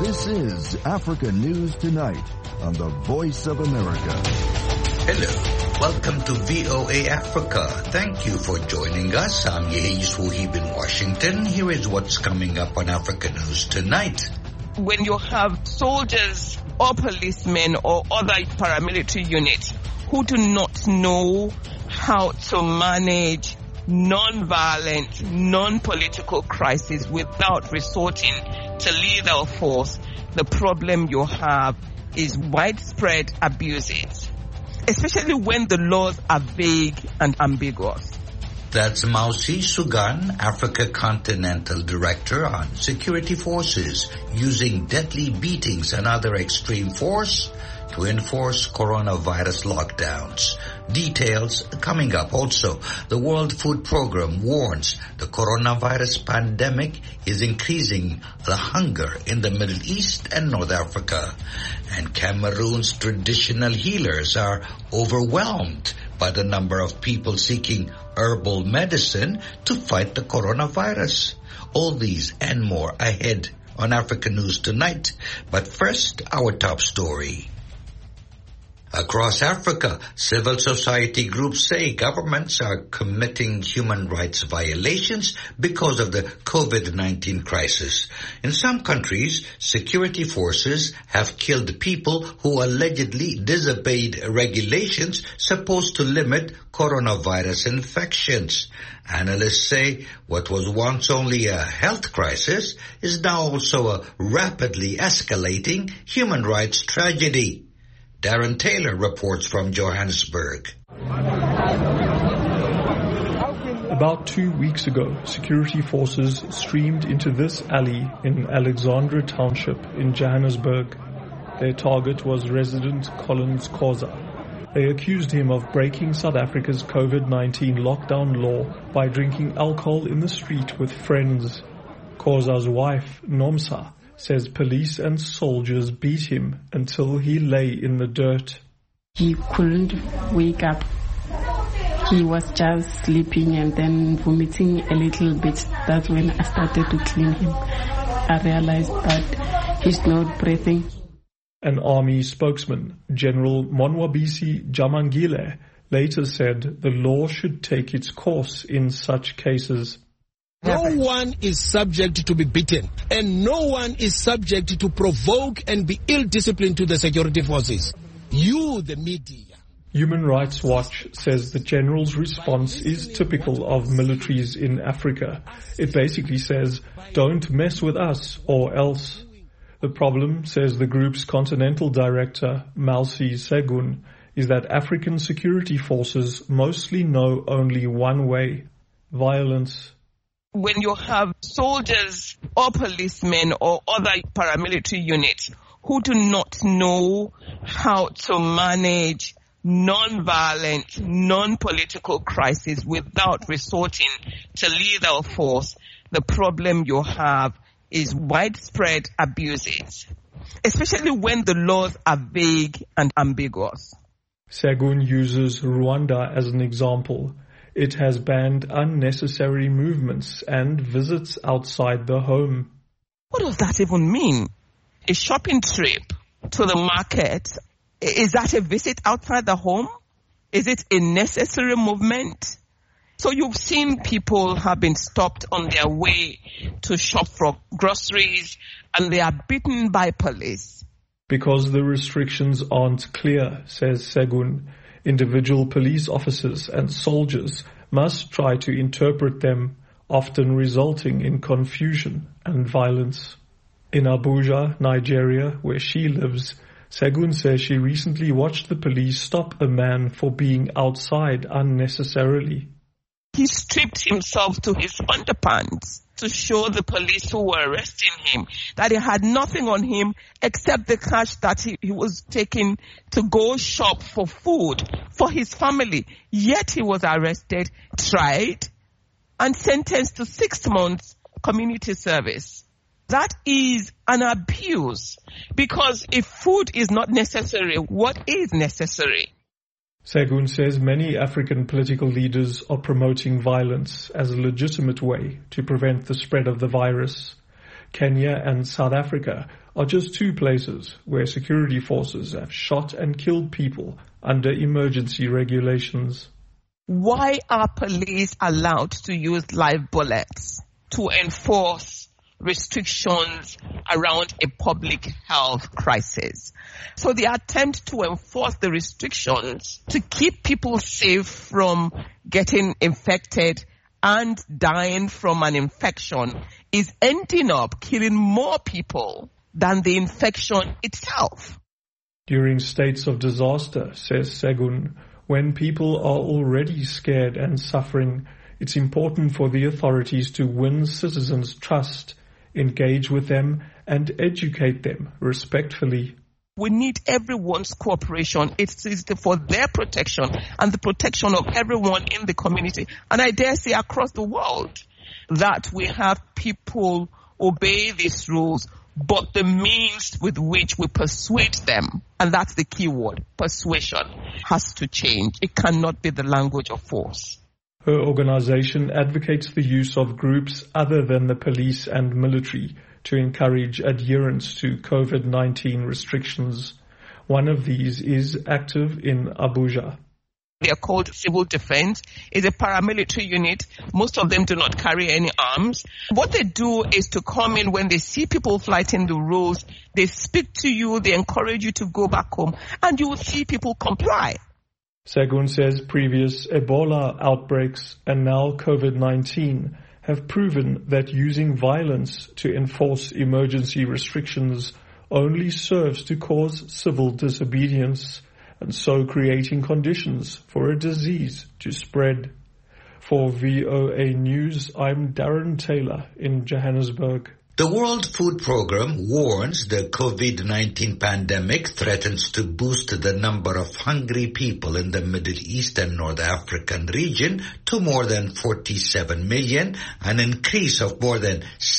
This is Africa News Tonight on the Voice of America. Hello. Welcome to VOA Africa. Thank you for joining us. I'm Yehiz Wahib in Washington. Here is what's coming up on Africa News Tonight. When you have soldiers or policemen or other paramilitary units who do not know how to manage non-violent, non-political crisis without resorting to lethal force, the problem you have is widespread abuses, especially when the laws are vague and ambiguous. That's Mausi Sugan, Africa Continental Director on Security Forces, using deadly beatings and other extreme force to enforce coronavirus lockdowns. Details coming up. Also, the World Food Program warns the coronavirus pandemic is increasing the hunger in the Middle East and North Africa. And Cameroon's traditional healers are overwhelmed by the number of people seeking herbal medicine to fight the coronavirus. All these and more ahead on Africa News Tonight. But first, our top story. Across Africa, civil society groups say governments are committing human rights violations because of the COVID-19 crisis. In some countries, security forces have killed people who allegedly disobeyed regulations supposed to limit coronavirus infections. Analysts say what was once only a health crisis is now also a rapidly escalating human rights tragedy. Darren Taylor reports from Johannesburg. About 2 weeks ago, security forces streamed into this alley in Alexandra Township in Johannesburg. Their target was resident Collins Khoza. They accused him of breaking South Africa's COVID-19 lockdown law by drinking alcohol in the street with friends. Khoza's wife, Nomsa, says police and soldiers beat him until he lay in the dirt. He couldn't wake up. He was just sleeping and then vomiting a little bit. That's when I started to clean him. I realized that he's not breathing. An army spokesman, General Monwabisi Jamangile, later said the law should take its course in such cases. No one is subject to be beaten, and no one is subject to provoke and be ill-disciplined to the security forces. You, the media. Human Rights Watch says the general's response is typical of militaries in Africa. It basically says, don't mess with us or else. The problem, says the group's continental director, Mausi Segun, is that African security forces mostly know only one way: violence. When you have soldiers or policemen or other paramilitary units who do not know how to manage non-violent, non-political crisis without resorting to lethal force, the problem you have is widespread abuses, especially when the laws are vague and ambiguous. Segun uses Rwanda as an example. It has banned unnecessary movements and visits outside the home. What does that even mean? A shopping trip to the market, is that a visit outside the home? Is it a necessary movement? So you've seen people have been stopped on their way to shop for groceries and they are beaten by police. Because the restrictions aren't clear, says Segun, individual police officers and soldiers must try to interpret them, often resulting in confusion and violence. In Abuja, Nigeria, where she lives, Segun says she recently watched the police stop a man for being outside unnecessarily. He stripped himself to his underpants to show the police who were arresting him that he had nothing on him except the cash that he was taking to go shop for food for his family. Yet he was arrested, tried, and sentenced to 6 months community service. That is an abuse, because if food is not necessary, what is necessary? Segun says many African political leaders are promoting violence as a legitimate way to prevent the spread of the virus. Kenya and South Africa are just two places where security forces have shot and killed people under emergency regulations. Why are police allowed to use live bullets to enforce restrictions around a public health crisis? So the attempt to enforce the restrictions to keep people safe from getting infected and dying from an infection is ending up killing more people than the infection itself. During states of disaster, says Segun, when people are already scared and suffering, it's important for the authorities to win citizens' trust, engage with them, and educate them respectfully. We need everyone's cooperation. It's for their protection and the protection of everyone in the community, and I dare say across the world, that we have people obey these rules, but the means with which we persuade them, and that's the key word, persuasion, has to change. It cannot be the language of force. Her organization advocates the use of groups other than the police and military to encourage adherence to COVID-19 restrictions. One of these is active in Abuja. They are called civil defense. It's a paramilitary unit. Most of them do not carry any arms. What they do is to come in when they see people flouting the rules. They speak to you, they encourage you to go back home, and you will see people comply. Segun says previous Ebola outbreaks and now COVID-19 have proven that using violence to enforce emergency restrictions only serves to cause civil disobedience, and so creating conditions for a disease to spread. For VOA News, I'm Darren Taylor in Johannesburg. The World Food Programme warns the COVID-19 pandemic threatens to boost the number of hungry people in the Middle East and North African region to more than 47 million, an increase of more than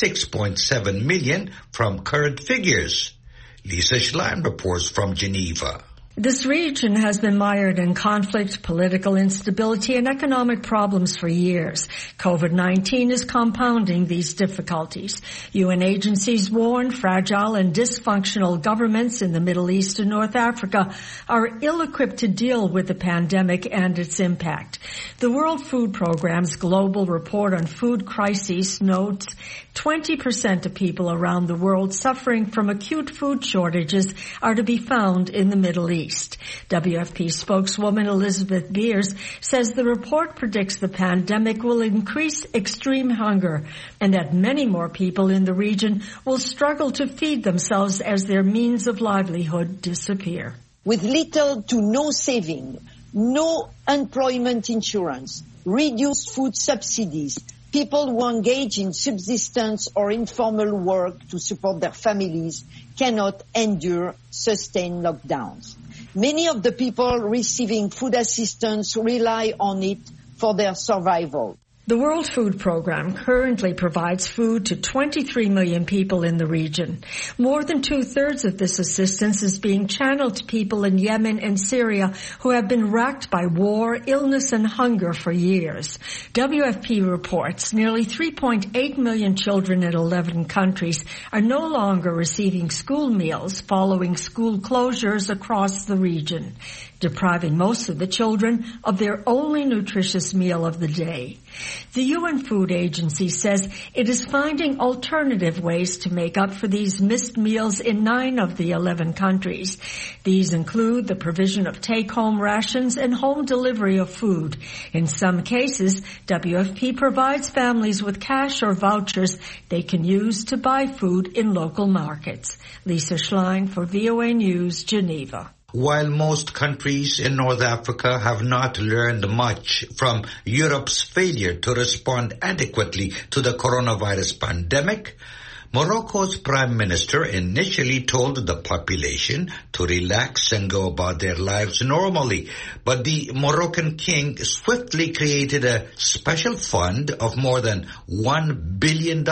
6.7 million from current figures. Lisa Schlein reports from Geneva. This region has been mired in conflict, political instability, and economic problems for years. COVID-19 is compounding these difficulties. UN agencies warn fragile and dysfunctional governments in the Middle East and North Africa are ill-equipped to deal with the pandemic and its impact. The World Food Programme's Global Report on Food Crises notes 20% of people around the world suffering from acute food shortages are to be found in the Middle East. WFP spokeswoman Elizabeth Beers says the report predicts the pandemic will increase extreme hunger and that many more people in the region will struggle to feed themselves as their means of livelihood disappear. With little to no saving, no employment insurance, reduced food subsidies, people who engage in subsistence or informal work to support their families cannot endure sustained lockdowns. Many of the people receiving food assistance rely on it for their survival. The World Food Programme currently provides food to 23 million people in the region. More than 2/3 of this assistance is being channeled to people in Yemen and Syria who have been racked by war, illness, and hunger for years. WFP reports nearly 3.8 million children in 11 countries are no longer receiving school meals following school closures across the region, depriving most of the children of their only nutritious meal of the day. The UN Food Agency says it is finding alternative ways to make up for these missed meals in 9 of the 11 countries. These include the provision of take-home rations and home delivery of food. In some cases, WFP provides families with cash or vouchers they can use to buy food in local markets. Lisa Schlein for VOA News, Geneva. While most countries in North Africa have not learned much from Europe's failure to respond adequately to the coronavirus pandemic, Morocco's prime minister initially told the population to relax and go about their lives normally. But the Moroccan king swiftly created a special fund of more than $1 billion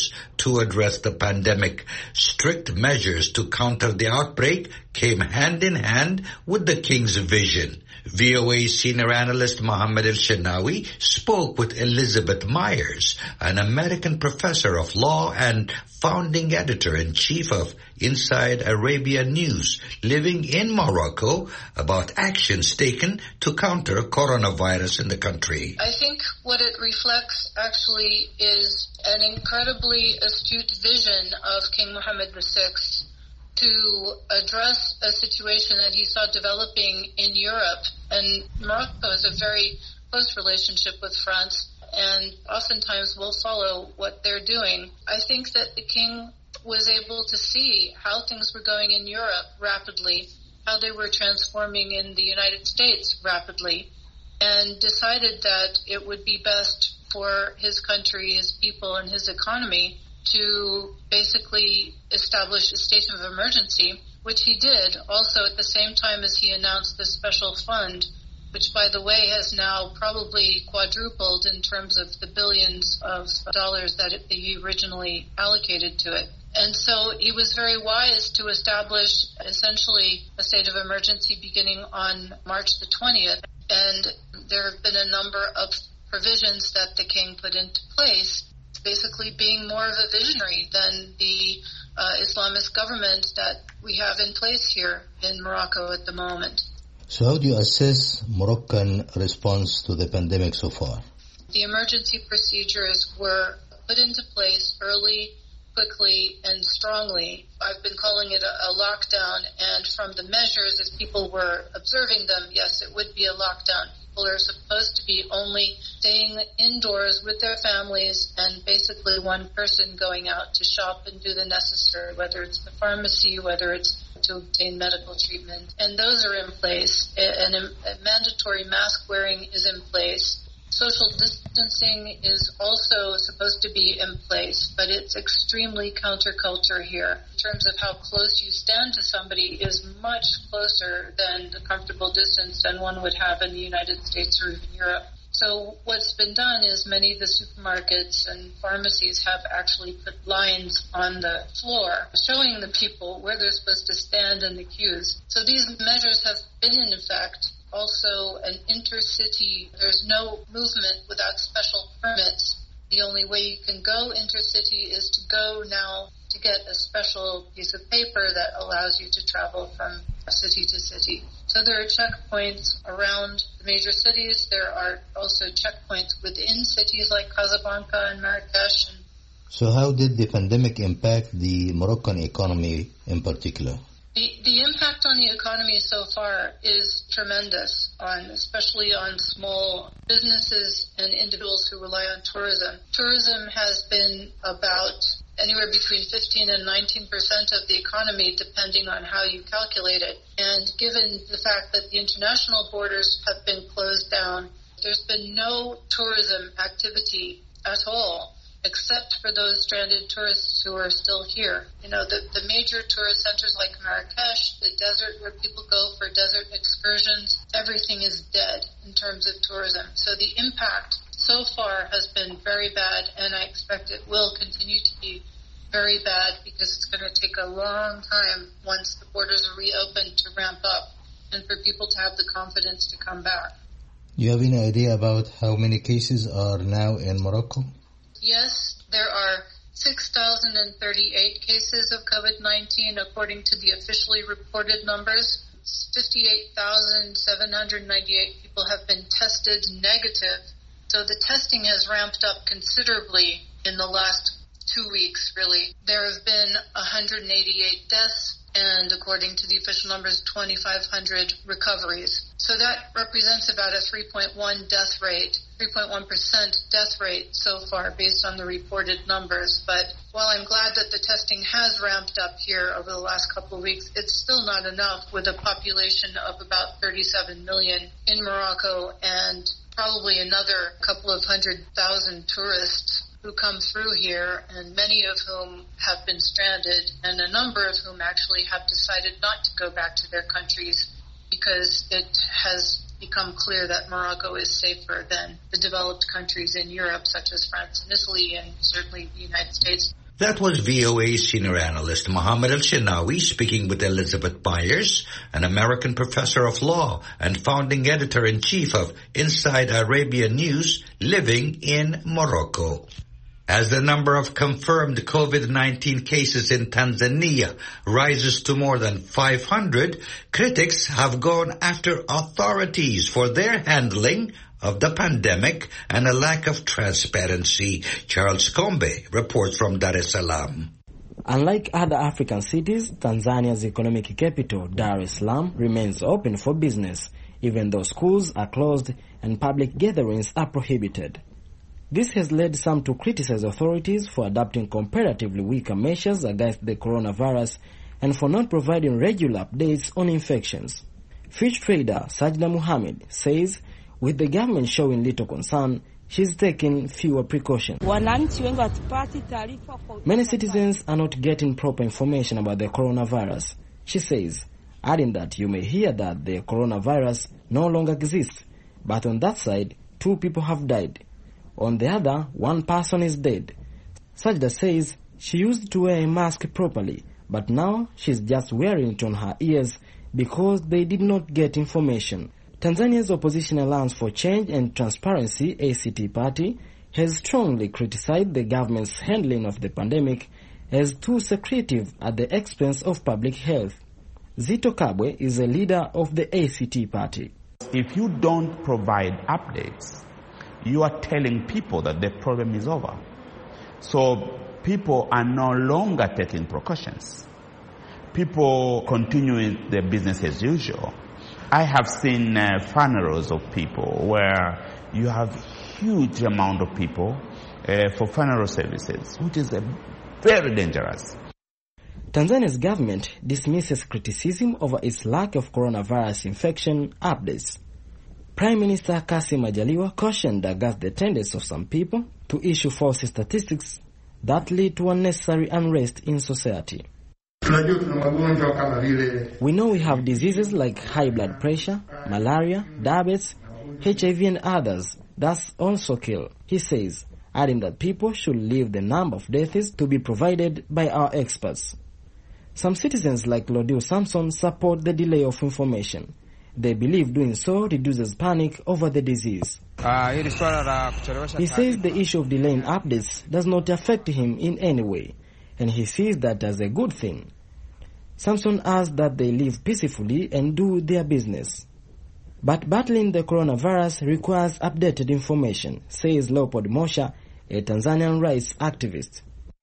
to address the pandemic. Strict measures to counter the outbreak came hand in hand with the king's vision. VOA senior analyst Mohammed El-Shenawi spoke with Elizabeth Myers, an American professor of law and founding editor-in-chief of Inside Arabia News, living in Morocco, about actions taken to counter coronavirus in the country. I think what it reflects actually is an incredibly astute vision of King Mohammed VI to address a situation that he saw developing in Europe. And Morocco has a very close relationship with France and oftentimes will follow what they're doing. I think that the king was able to see how things were going in Europe rapidly, how they were transforming in the United States rapidly, and decided that it would be best for his country, his people, and his economy to basically establish a state of emergency, which he did also at the same time as he announced the special fund, which, by the way, has now probably quadrupled in terms of the billions of dollars that he originally allocated to it. And so he was very wise to establish essentially a state of emergency beginning on March the 20th. And there have been a number of provisions that the king put into place, basically being more of a visionary than the Islamist government that we have in place here in Morocco at the moment. So how do you assess Moroccan response to the pandemic so far? The emergency procedures were put into place early, quickly, and strongly. I've been calling it a lockdown, and from the measures, as people were observing them, yes, it would be a lockdown. People are supposed to be only staying indoors with their families and basically one person going out to shop and do the necessary, whether it's the pharmacy, whether it's to obtain medical treatment. And those are in place. And a mandatory mask wearing is in place. Social distancing is also supposed to be in place, but it's extremely counterculture here. In terms of how close you stand to somebody is much closer than the comfortable distance than one would have in the United States or even Europe. So what's been done is many of the supermarkets and pharmacies have actually put lines on the floor showing the people where they're supposed to stand in the queues. So these measures have been in effect. Also, an intercity, there's no movement without special permits. The only way you can go intercity is to go now to get a special piece of paper that allows you to travel from city to city. So there are checkpoints around the major cities. There are also checkpoints within cities like Casablanca and Marrakesh. So how did the pandemic impact the Moroccan economy in particular? The impact on the economy so far is tremendous, especially on small businesses and individuals who rely on tourism. Tourism has been about anywhere between 15 and 19% of the economy, depending on how you calculate it. And given the fact that the international borders have been closed down, there's been no tourism activity at all, except for those stranded tourists who are still here. You know, the major tourist centers like Marrakesh, the desert where people go for desert excursions, everything is dead in terms of tourism. So the impact so far has been very bad, and I expect it will continue to be very bad because it's going to take a long time once the borders are reopened to ramp up and for people to have the confidence to come back. Do you have any idea about how many cases are now in Morocco? Yes, there are 6,038 cases of COVID-19 according to the officially reported numbers. 58,798 people have been tested negative. So the testing has ramped up considerably in the last 2 weeks, really. There have been 188 deaths, and according to the official numbers, 2,500 recoveries. So that represents about a 3.1% death rate so far based on the reported numbers. But while I'm glad that the testing has ramped up here over the last couple of weeks, it's still not enough with a population of about 37 million in Morocco and probably another couple of 100,000 tourists who come through here, and many of whom have been stranded, and a number of whom actually have decided not to go back to their countries because it has become clear that Morocco is safer than the developed countries in Europe, such as France and Italy, and certainly the United States. That was VOA senior analyst Mohammed El-Shenawi speaking with Elizabeth Byers, an American professor of law and founding editor-in-chief of Inside Arabia News, living in Morocco. As the number of confirmed COVID-19 cases in Tanzania rises to more than 500, critics have gone after authorities for their handling of the pandemic and a lack of transparency. Charles Kombe reports from Dar es Salaam. Unlike other African cities, Tanzania's economic capital, Dar es Salaam, remains open for business, even though schools are closed and public gatherings are prohibited. This has led some to criticize authorities for adopting comparatively weaker measures against the coronavirus and for not providing regular updates on infections. Fish trader Sajda Muhammad says with the government showing little concern, she's taking fewer precautions. Many citizens are not getting proper information about the coronavirus, she says, adding that you may hear that the coronavirus no longer exists, but on that side, 2 people have died. On the other, 1 person is dead. Sajda says she used to wear a mask properly, but now she's just wearing it on her ears because they did not get information. Tanzania's Opposition Alliance for Change and Transparency, ACT Party, has strongly criticized the government's handling of the pandemic as too secretive at the expense of public health. Zito Kabwe is a leader of the ACT Party. If you don't provide updates, you are telling people that the problem is over. So people are no longer taking precautions. People continuing their business as usual. I have seen funerals of people where you have huge amount of people for funeral services, which is very dangerous. Tanzania's government dismisses criticism over its lack of coronavirus infection updates. Prime Minister Kassim Majaliwa cautioned against the tendency of some people to issue false statistics that lead to unnecessary unrest in society. We know we have diseases like high blood pressure, malaria, diabetes, HIV and others that also kill, he says, adding that people should leave the number of deaths to be provided by our experts. Some citizens like Lodiu Samson support the delay of information. They believe doing so reduces panic over the disease. He says the issue of delaying updates does not affect him in any way, and he sees that as a good thing. Samson asks that they live peacefully and do their business. But battling the coronavirus requires updated information, says Leopold Mosha, a Tanzanian rights activist.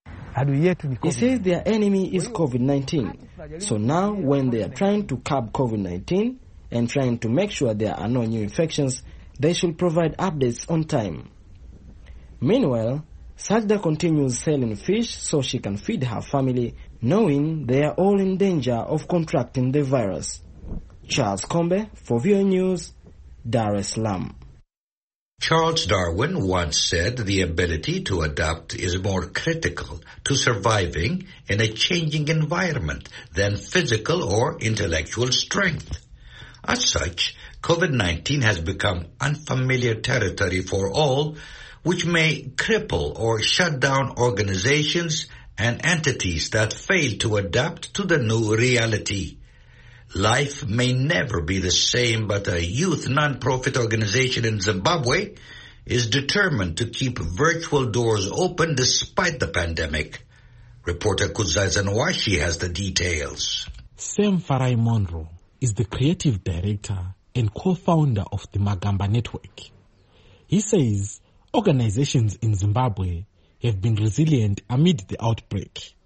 He says their enemy is COVID-19. So now when they are trying to curb COVID-19, and trying to make sure there are no new infections, they should provide updates on time. Meanwhile, Sajda continues selling fish so she can feed her family, knowing they are all in danger of contracting the virus. Charles Kombe for VOA News, Dar es Salaam. Charles Darwin once said the ability to adapt is more critical to surviving in a changing environment than physical or intellectual strength. As such, COVID-19 has become unfamiliar territory for all, which may cripple or shut down organizations and entities that fail to adapt to the new reality. Life may never be the same, but a youth non-profit organization in Zimbabwe is determined to keep virtual doors open despite the pandemic. Reporter Kuzai Zanwashi has the details. Sam Farai Monroe is the creative director and co-founder of the Magamba Network. He says organizations in Zimbabwe have been resilient amid the outbreak.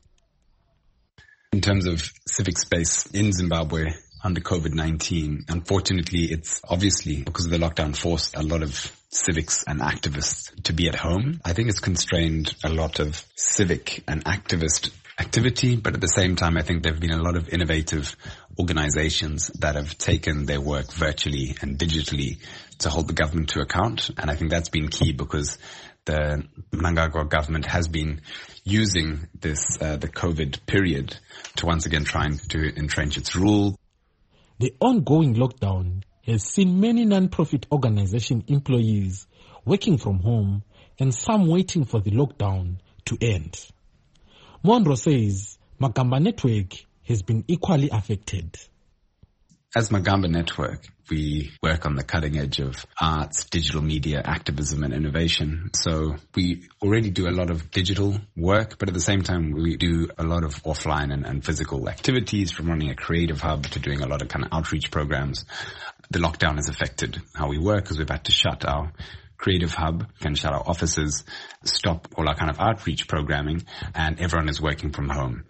In terms of civic space in Zimbabwe under COVID-19, unfortunately, it's obviously because of the lockdown forced a lot of civics and activists to be at home. I think it's constrained a lot of civic and activist activity, but at the same time, I think there have been a lot of innovative organizations that have taken their work virtually and digitally to hold the government to account. And I think that's been key because the Mnangagwa government has been using this, the COVID period to once again trying to entrench its rule. The ongoing lockdown has seen many non-profit organization employees working from home and some waiting for the lockdown to end. Monroe says Magamba Network has been equally affected. As Magamba Network, we work on the cutting edge of arts, digital media, activism and innovation. So we already do a lot of digital work, but at the same time we do a lot of offline and physical activities, from running a creative hub to doing a lot of kind of outreach programs. The lockdown has affected how we work because we've had to shut our creative hub, can shut our offices, stop all our kind of outreach programming, and everyone is working from home.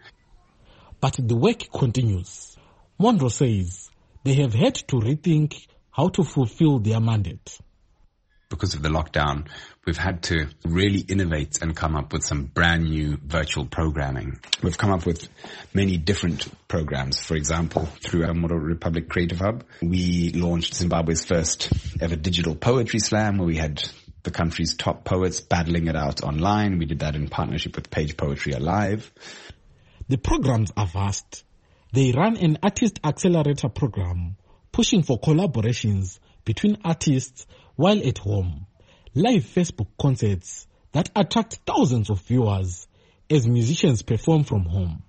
But the work continues. Monroe says they have had to rethink how to fulfill their mandate. Because of the lockdown, we've had to really innovate and come up with some brand new virtual programming. We've come up with many different programs. For example, through our Model Republic Creative Hub, we launched Zimbabwe's first ever digital poetry slam, where we had the country's top poets battling it out online. We did that in partnership with Page Poetry Alive. The programs are vast. They run an artist accelerator program, pushing for collaborations between artists while at home. Live Facebook concerts that attract thousands of viewers as musicians perform from home.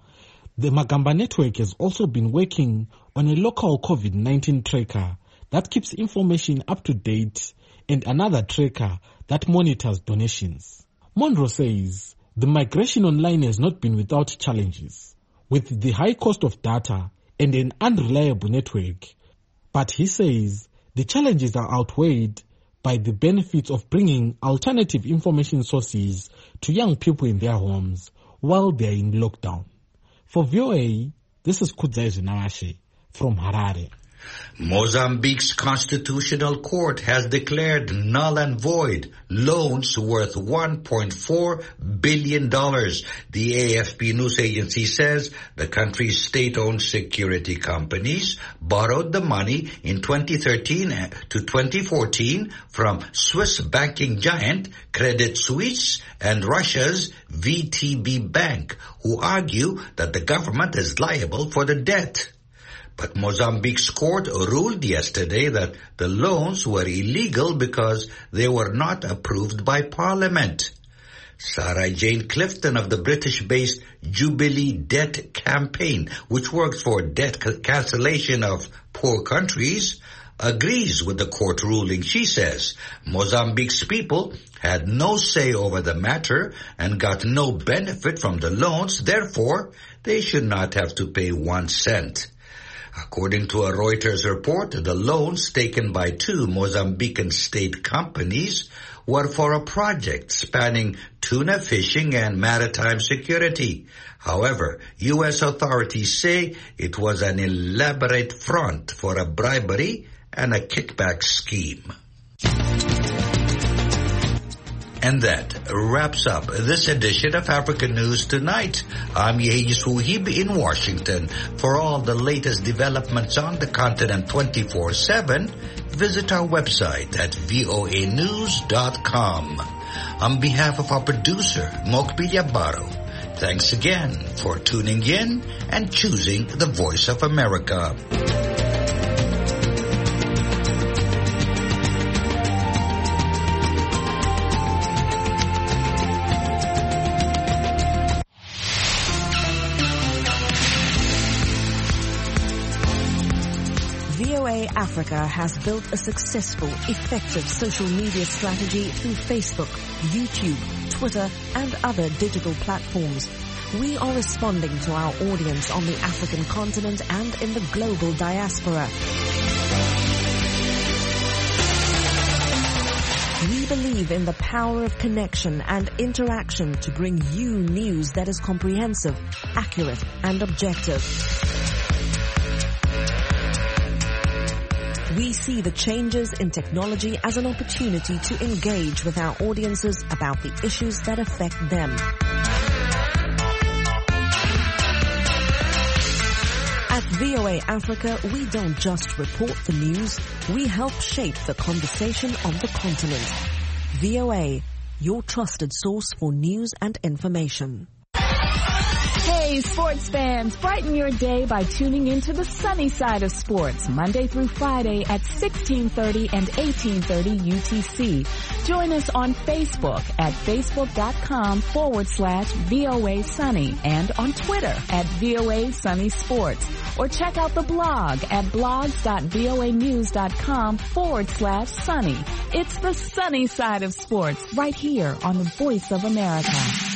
The Magamba Network has also been working on a local COVID-19 tracker that keeps information up to date and another tracker that monitors donations. Monroe says the migration online has not been without challenges, with the high cost of data and an unreliable network. But he says the challenges are outweighed by the benefits of bringing alternative information sources to young people in their homes while they are in lockdown. For VOA, this is Kudzai Zinawashe from Harare. Mozambique's constitutional court has declared null and void loans worth $1.4 billion. The AFP news agency says the country's state-owned security companies borrowed the money in 2013 to 2014 from Swiss banking giant Credit Suisse and Russia's VTB Bank, who argue that the government is liable for the debt. But Mozambique's court ruled yesterday that the loans were illegal because they were not approved by Parliament. Sarah Jane Clifton of the British-based Jubilee Debt Campaign, which works for debt cancellation of poor countries, agrees with the court ruling. She says Mozambique's people had no say over the matter and got no benefit from the loans. Therefore, they should not have to pay 1 cent. According to a Reuters report, the loans taken by 2 Mozambican state companies were for a project spanning tuna fishing and maritime security. However, U.S. authorities say it was an elaborate front for a bribery and a kickback scheme. And that wraps up this edition of Africa News Tonight. I'm Yehis Wuhib in Washington. For all the latest developments on the continent 24/7, visit our website at voanews.com. On behalf of our producer, Mokbil Yabaro, thanks again for tuning in and choosing the Voice of America. Africa has built a successful, effective social media strategy through Facebook, YouTube, Twitter, and other digital platforms. We are responding to our audience on the African continent and in the global diaspora. We believe in the power of connection and interaction to bring you news that is comprehensive, accurate, and objective. We see the changes in technology as an opportunity to engage with our audiences about the issues that affect them. At VOA Africa, we don't just report the news, we help shape the conversation on the continent. VOA, your trusted source for news and information. Hey, sports fans, brighten your day by tuning into the sunny side of sports, Monday through Friday at 1630 and 1830 UTC. Join us on Facebook at facebook.com/VOA Sunny and on Twitter at VOA Sunny Sports. Or check out the blog at blogs.voanews.com/sunny. It's the sunny side of sports right here on the Voice of America.